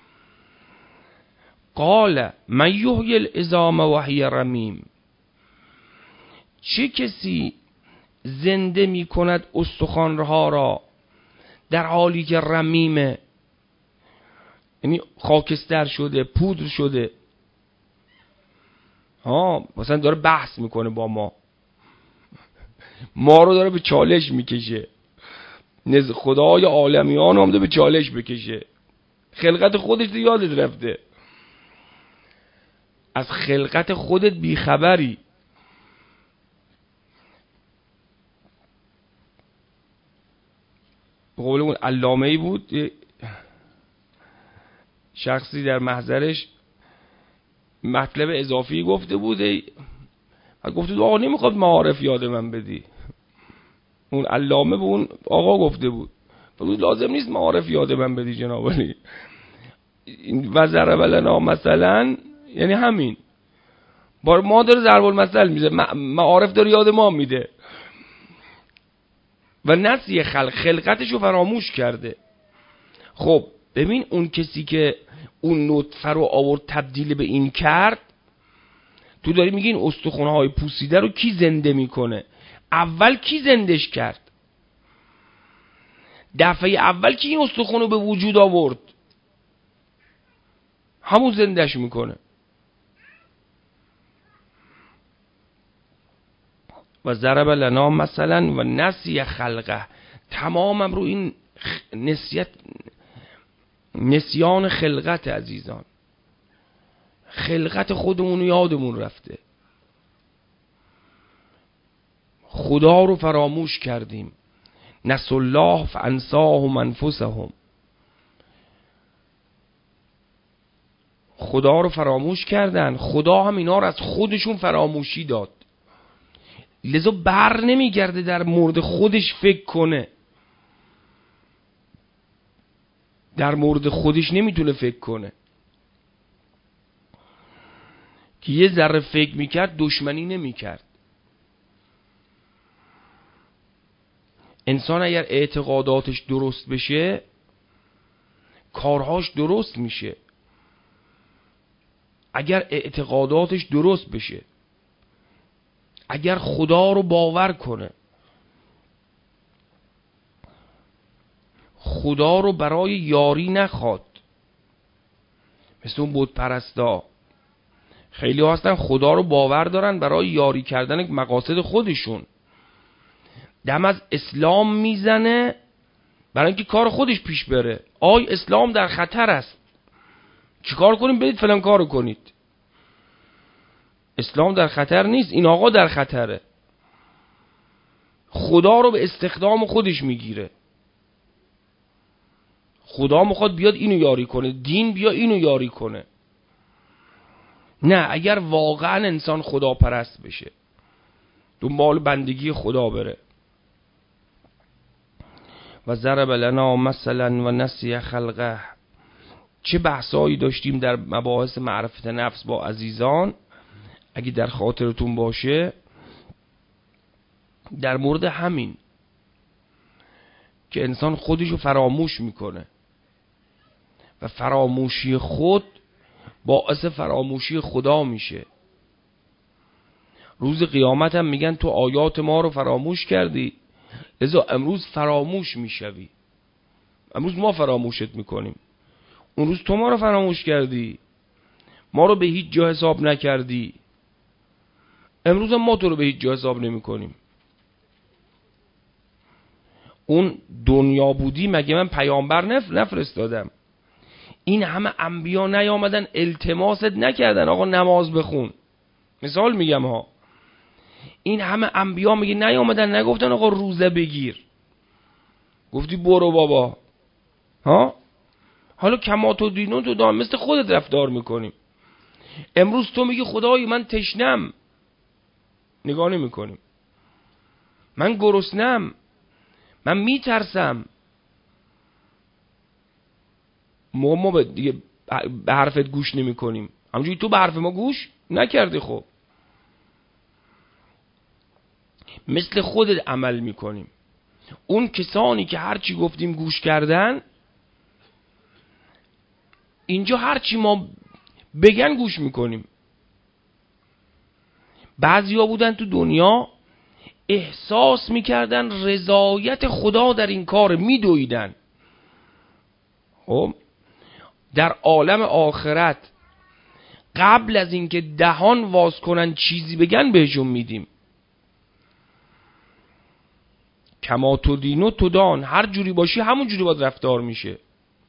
قال من یحیی العظام و هی رمیم، چه کسی زنده می کند استخوانها را در حالی که رمیمه، یعنی خاکستر شده، پودر شده. مثلا داره بحث میکنه با ما رو داره به چالش میکشه، نزد خدای عالمیان هم به چالش بکشه. خلقت خودش رو یادت رفته، از خلقت خودت بیخبری. به قول اون علامه‌ای بود، شخصی در محضرش مطلب اضافی گفته بود، گفته بود آقا نمیخواد معارف یاد من بدی. اون علامه به اون آقا گفته بود لازم نیست معارف یاد من بدی جناب علی. و ضرب لنا مثلا یعنی همین، بار ما داره ضرب المثل میزه، معارف داره یاد ما میده. و نسی خلقتشو فراموش کرده. خب ببین اون کسی که اون نطفه رو آورد تبدیل به این کرد، تو داری میگی این استخوان‌های پوسیده رو کی زنده میکنه؟ اول کی زندش کرد؟ دفعه اول کی این استخوان رو به وجود آورد؟ همون زندش میکنه. و ضرب لنا مثلا و نسی خلقه، تمامم رو این نسیان خلقت. عزیزان خلقت خودمون یادمون رفته، خدا رو فراموش کردیم. نسوا الله فانساهم انفسهم، خدا رو فراموش کردن، خدا هم اینا رو از خودشون فراموشی داد. لذا بر نمیگرده در مورد خودش فکر کنه، در مورد خودش نمیتونه فکر کنه. که یه ذره فکر میکرد دشمنی نمیکرد. انسان اگر اعتقاداتش درست بشه کارهاش درست میشه. اگر اعتقاداتش درست بشه، اگر خدا رو باور کنه، خدا رو برای یاری نخواد. مثل اون بت پرستا، خیلی هستن خدا رو باور دارن برای یاری کردن مقاصد خودشون، دم از اسلام میزنه برای اینکه کار خودش پیش بره. آی اسلام در خطر است، چیکار کنیم؟ برید فلان کارو کنید. اسلام در خطر نیست، این آقا در خطره. خدا رو به استخدام خودش میگیره. خدا میخواد بیاد اینو یاری کنه، دین بیا اینو یاری کنه. نه، اگر واقعا انسان خدا پرست بشه، دنبال بندگی خدا بره. و ضرب لنا مثلا و نسی خلقه، چه بحثایی داشتیم در مباحث معرفت نفس با عزیزان، اگه در خاطرتون باشه، در مورد همین که انسان خودشو فراموش میکنه و فراموشی خود باعث فراموشی خدا میشه. روز قیامت هم میگن تو آیات ما رو فراموش کردی، لذا امروز فراموش میشوی. امروز ما فراموشت میکنیم. اون روز تو ما رو فراموش کردی، ما رو به هیچ جا حساب نکردی. امروز هم ما تو رو به هیچ جا حساب نمی کنیم. اون دنیا بودی مگه من پیامبر نفرستادم؟ این همه انبیا نیامدن التماست نکردن آقا نماز بخون؟ مثال میگم ها. این همه انبیا میگه نیامدن نگفتن آقا روزه بگیر، گفتی برو بابا. ها حالا کما تو دینون تو دام مثل خودت رفتار میکنیم. امروز تو میگی خدای من تشنم، نگاه نمی کنیم. من گرسنم، من میترسم. ما دیگه به حرفت گوش نمی کنیم، همونجوری تو به حرف ما گوش نکردی. خب مثل خودت عمل میکنیم. اون کسانی که هرچی گفتیم گوش کردن، اینجا هرچی ما بگن گوش میکنیم. بعضیا بودن تو دنیا احساس میکردن رضایت خدا در این کار، میدویدن. خب در عالم آخرت قبل از اینکه دهان واز کنن چیزی بگن بهشون میدیم. کما تو دینو تو دان، هر جوری باشی همون جوری باید رفتار میشه.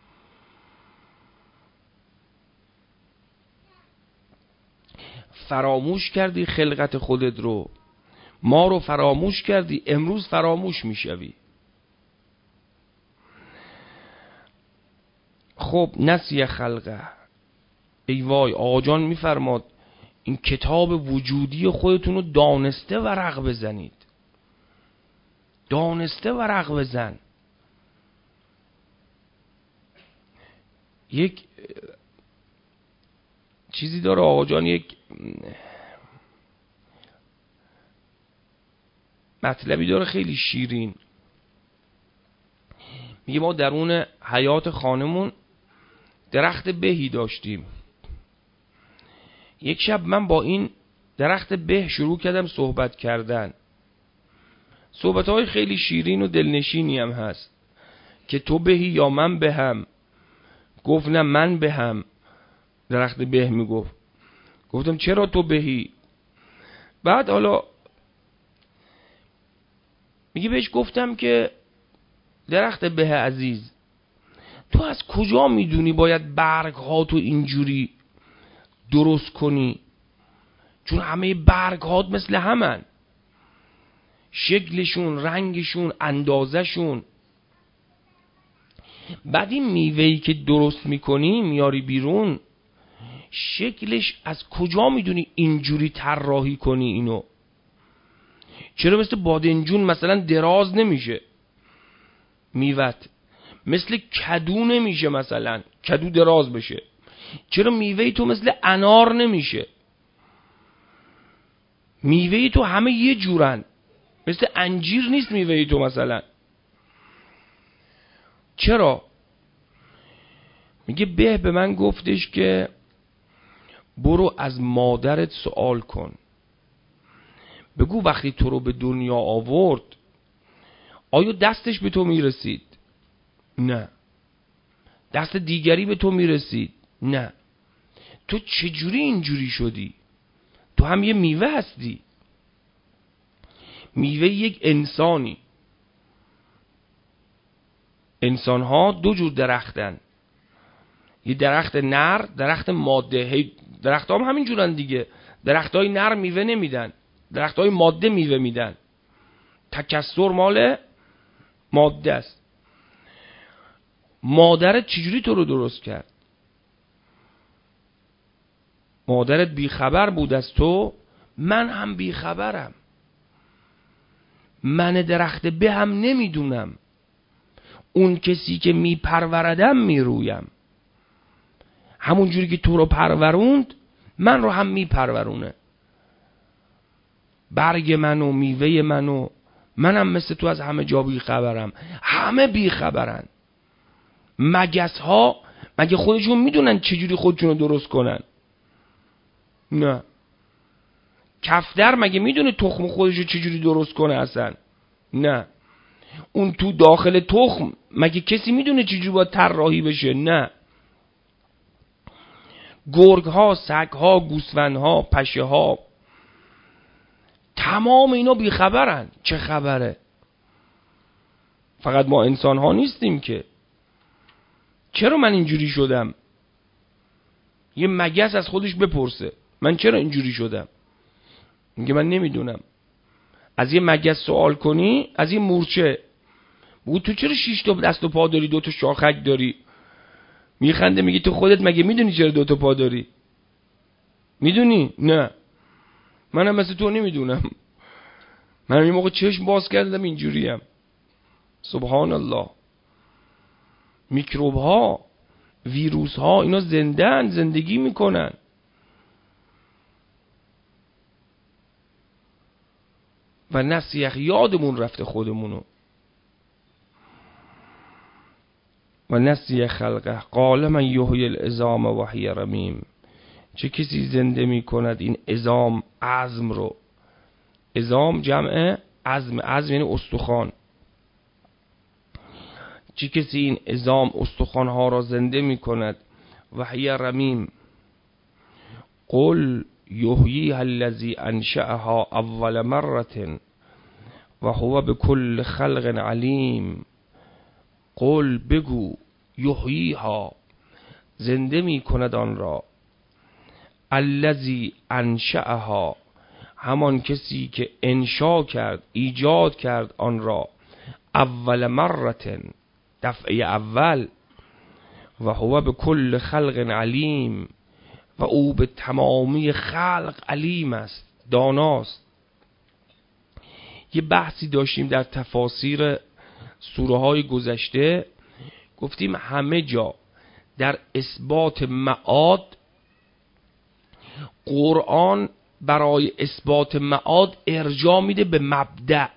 فراموش کردی خلقت خودت رو، ما رو فراموش کردی، امروز فراموش میشوی. خب نسی خلقه، ای وای آقا جان میفرماد این کتاب وجودی خودتون رو دانسته ورق بزنید. دانسته ورق بزن. یک چیزی داره آقا جان، یک مطلبی داره خیلی شیرین. میگه ما درون حیات خانمون درخت بهی داشتیم. یک شب من با این درخت به شروع کردم صحبت کردن. صحبت‌های خیلی شیرین و دلنشینی هم هست که تو بهی یا من بهم. گفت نه من بهم. درخت به میگفت. گفتم چرا تو بهی؟ بعد حالا میگه بهش گفتم که درخت به عزیز، تو از کجا میدونی باید برگ ها تو اینجوری درست کنی؟ چون همه برگ هات مثل همن، شکلشون، رنگشون، اندازشون. بعد این میوهی که درست میکنی میاری بیرون، شکلش از کجا میدونی اینجوری طراحی کنی اینو؟ چرا مثل بادنجون مثلا دراز نمیشه میوت؟ مثل کدو نمیشه مثلا کدو دراز بشه؟ چرا میوهی تو مثل انار نمیشه؟ میوهی تو همه یه جورن، مثل انجیر نیست میوهی تو مثلا. چرا؟ میگه به من گفتش که برو از مادرت سوال کن، بگو وقتی تو رو به دنیا آورد آیا دستش به تو میرسید؟ نه. دست دیگری به تو میرسید؟ نه. تو چجوری اینجوری شدی؟ تو هم یه میوه هستی. میوه یک انسانی. انسان ها دو جور درختن، یه درخت نر، درخت ماده. درخت هم همین جورن دیگه. درخت های نر میوه نمیدن، درخت های ماده میوه میدن. تکثر مال ماده است. مادرت چجوری تو رو درست کرد؟ مادرت بیخبر بود از تو، من هم بیخبرم. من درخت به هم نمیدونم، اون کسی که میپروردم میرویم. همون جوری که تو رو پروروند من رو هم میپرورونه. برگ منو، میوه منو، منم مثل تو از همه جا بیخبرم. همه بیخبرن. مگس ها مگه خودشون میدونن چجوری خودشون رو درست کنن؟ نه. کفتر مگه میدونه تخم خودشو چجوری درست کنه اصلا؟ نه. اون تو داخل تخم مگه کسی میدونه چجوری باید طراحی بشه؟ نه. گرگ ها، سگ ها، گوسفند ها، پشه ها، تمام اینا بیخبرن. چه خبره؟ فقط ما انسان ها نیستیم که. چرا من اینجوری شدم؟ یه مگس از خودش بپرسه من چرا اینجوری شدم؟ میگه من نمیدونم. از یه مگس سوال کنی، از یه مورچه بگو تو چرا 6 تا دست و پا داری، 2 تا شاخک داری؟ میخنده میگه تو خودت مگه میدونی چرا 2 تا پا داری؟ میدونی؟ نه. منم مثل تو نمیدونم. من یه موقع چشم باز کردم اینجوریم. سبحان الله. میکروب ها، ویروس ها، اینا زندگی میکنن. و نسیخ یادمون رفته خودمونو و نسیخ خلقه قال من یحیی العظام و هی رمیم. چه کسی زنده می کند این عظام، عظم رو. عظام جمع عظم، عظم یعنی استخوان. چه کسی این عظام استخوان ها را زنده می کند و هی رمیم. قل یحییها الذی انشأها اول مرة و هو بكل خلق علیم. قل بگو یحییها زنده می کند آن را، الذی انشأها همان کسی که انشا کرد، ایجاد کرد آن را، اول مرة دفعه اول، و هو بكل خلق علیم و او به تمامی خلق علیم است، داناست. یه بحثی داشتیم در تفاسیر سوره های گذشته، گفتیم همه جا در اثبات معاد قرآن برای اثبات معاد ارجاع میده به مبدأ.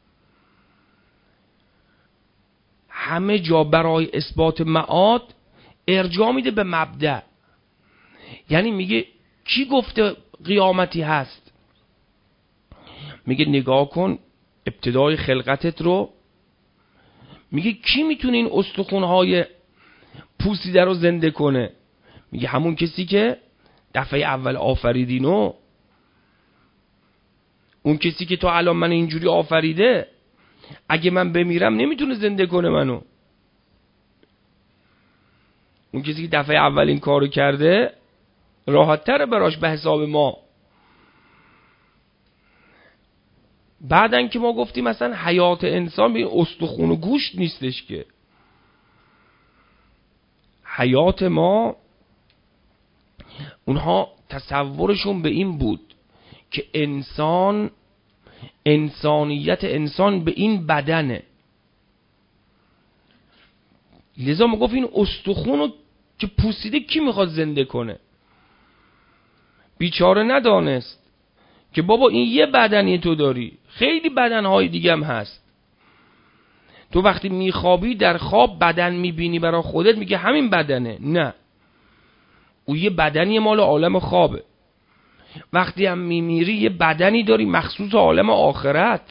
همه جا برای اثبات معاد ارجاع میده به مبدأ. یعنی میگه کی گفته قیامتی هست؟ میگه نگاه کن ابتدای خلقتت رو، میگه کی میتونه این استخوان‌های پوسیده رو زنده کنه؟ میگه همون کسی که دفعه اول آفریدینو، اون کسی که تا الان من اینجوری آفریده، اگه من بمیرم نمیتونه زنده کنه منو. اون کسی که دفعه اول این کارو کرده راحت تره براش به حساب ما. بعدن که ما گفتیم مثلا حیات انسان به استخون و گوشت نیستش که حیات ما، اونها تصورشون به این بود که انسان، انسانیت انسان به این بدنه. لذا ما گفت این استخونو که پوسیده کی میخواد زنده کنه؟ بیچاره ندانست که بابا این یه بدنی تو داری، خیلی بدنهای دیگه هم هست. تو وقتی میخوابی در خواب بدن میبینی برای خودت، میگه همین بدنه. نه، او یه بدنی مال عالم خوابه. وقتی هم میمیری یه بدنی داری مخصوص عالم آخرت،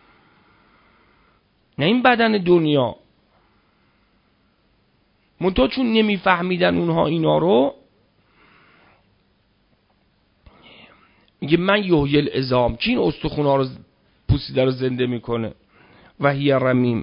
نه این بدن دنیا. منتها چون نمیفهمیدن اونها اینا رو، میگه من یحیی العظام، کی این استخونا رو پوسیده رو زنده میکنه، و هی رمیم.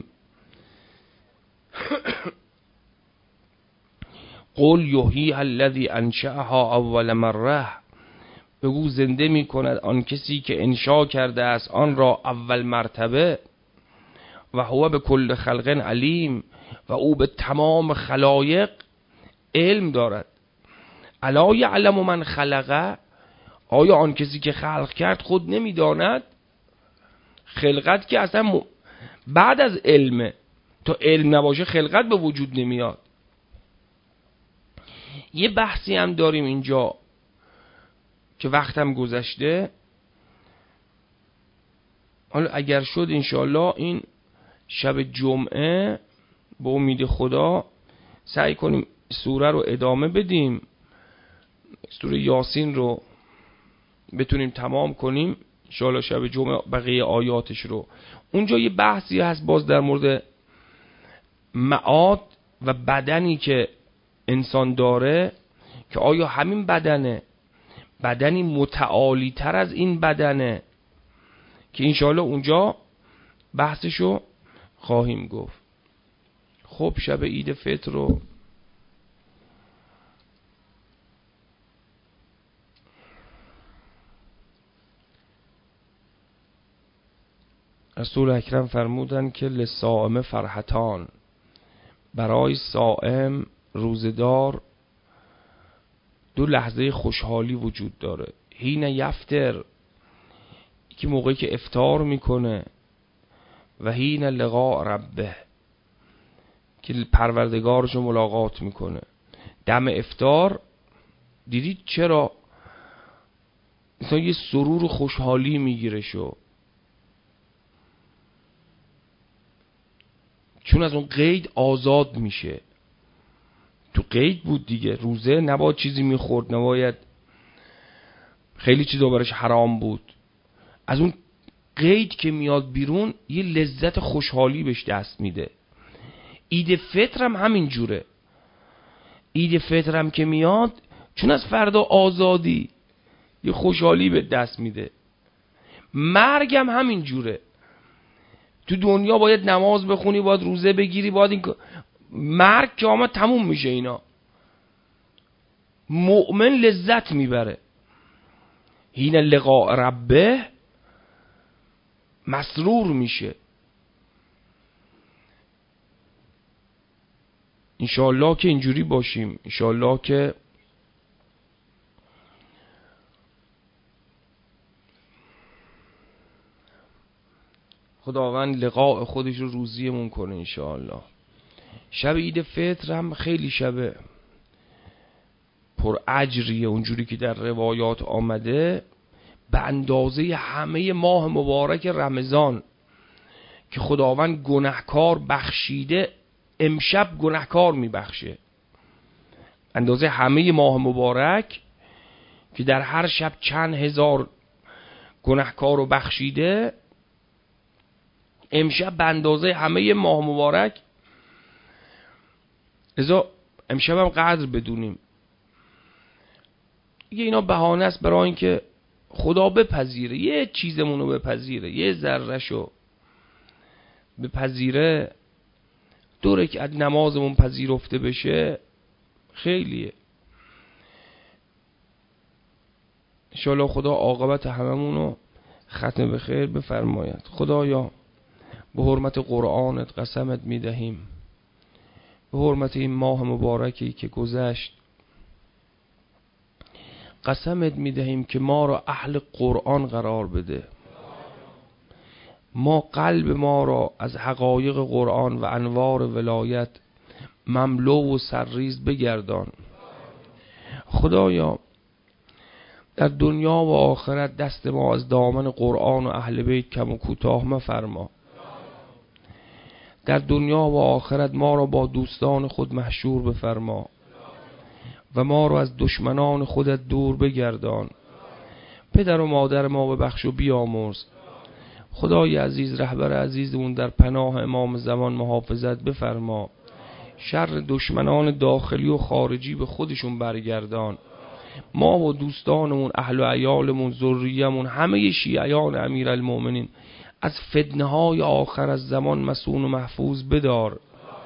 قل یحییها الذی انشأها اول مره، بگو زنده میکند آن کسی که انشا کرده است آن را اول مرتبه، و هو بكل خلق علیم و او به تمام خلایق علم دارد. الا یعلم من خلقه، آیا آن کسی که خلق کرد خود نمیداند؟ خلقت که اصلا بعد از علمه، تا علم نباشه خلقت به وجود نمیاد. یه بحثی هم داریم اینجا که وقتم گذشته، حالا اگر شد انشاءالله این شب جمعه به امید خدا سعی کنیم سوره رو ادامه بدیم، سوره یاسین رو بتونیم تمام کنیم انشاءالله شب جمعه بقیه آیاتش رو. اونجا یه بحثی هست باز در مورد معاد و بدنی که انسان داره، که آیا همین بدنه، بدنی متعالی تر از این بدنه، که انشاءالله اونجا بحثشو خواهیم گفت. خب شب عید فطر رو رسول اکرم فرمودن که للصائم فرحتان، برای صائم روزدار دو لحظه خوشحالی وجود داره. حین یفطر، که موقعی که افطار میکنه، و حین لقاء ربه، که پروردگارش رو ملاقات میکنه. دم افطار دیدید چرا مثلا یه سرور و خوشحالی میگیره شو، چون از اون قید آزاد میشه. تو قید بود دیگه، روزه نباید چیزی میخورد، نباید، خیلی چیزا براش حرام بود. از اون قید که میاد بیرون یه لذت خوشحالی بهش دست میده. عید فطر هم همین جوره. عید فطر هم که میاد چون از فردا آزادی، یه خوشحالی به دست میده. مرگ هم همین جوره. تو دنیا باید نماز بخونی، باید روزه بگیری، باید این مرگ که آمد تموم میشه اینا. مؤمن لذت میبره. حین لقاء ربه مسرور میشه. انشاءالله که اینجوری باشیم، انشاءالله که خداوند لقاء خودش رو روزیمون کنه انشاءالله. شب عید فطر هم خیلی شب پر اجریه، اونجوری که در روایات آمده، به اندازه همه ماه مبارک رمضان که خداوند گناهکار بخشیده، امشب گناهکار میبخشه. اندازه همه ماه مبارک که در هر شب چند هزار گناهکار رو بخشیده، امشب به اندازه همه ماه مبارک. لذا امشب هم قدر بدونیم. دیگه اینا بهانه است برای اینکه خدا بپذیره، یه چیزمون رو بپذیره، یه ذره‌شو بپذیره، 2 رکعت نمازمون پذیرفته بشه، خیلیه. انشاءالله خدا عاقبت هممونو ختم به خیر بفرماید. خدایا به حرمت قرآنت قسمت میدهیم، به حرمت این ماه مبارکی که گذشت قسمت میدهیم که ما را اهل قرآن قرار بده. ما قلب ما را از حقایق قرآن و انوار ولایت مملو و سرریز بگردان. خدایا در دنیا و آخرت دست ما از دامن قرآن و اهل بیت کم و کوتاه مفرما. در دنیا و آخرت ما را با دوستان خود محشور بفرما و ما را از دشمنان خودت دور بگردان. پدر و مادر ما ببخش و بیامرز. خدای عزیز رهبر عزیزمون در پناه امام زمان محافظت بفرما. شر دشمنان داخلی و خارجی به خودشون برگردان. ما و دوستانمون، اهل و عیالمون، ذریه‌مون، همه شیعیان امیرالمومنین از فتنه‌های آخر از زمان مسون و محفوظ بدار.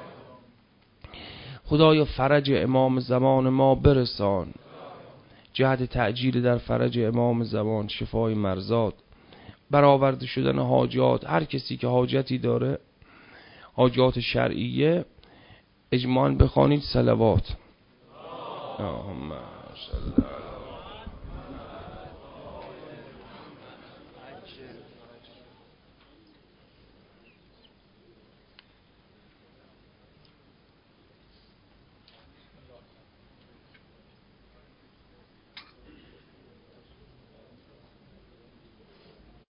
خدایا فرج امام زمان ما برسان. جهت تعجیل در فرج امام زمان، شفای مرضات، برآورده شدن حاجات. هر کسی که حاجتی داره، حاجات شرعیه، اجماعاً بخوانید صلوات. اللهم صل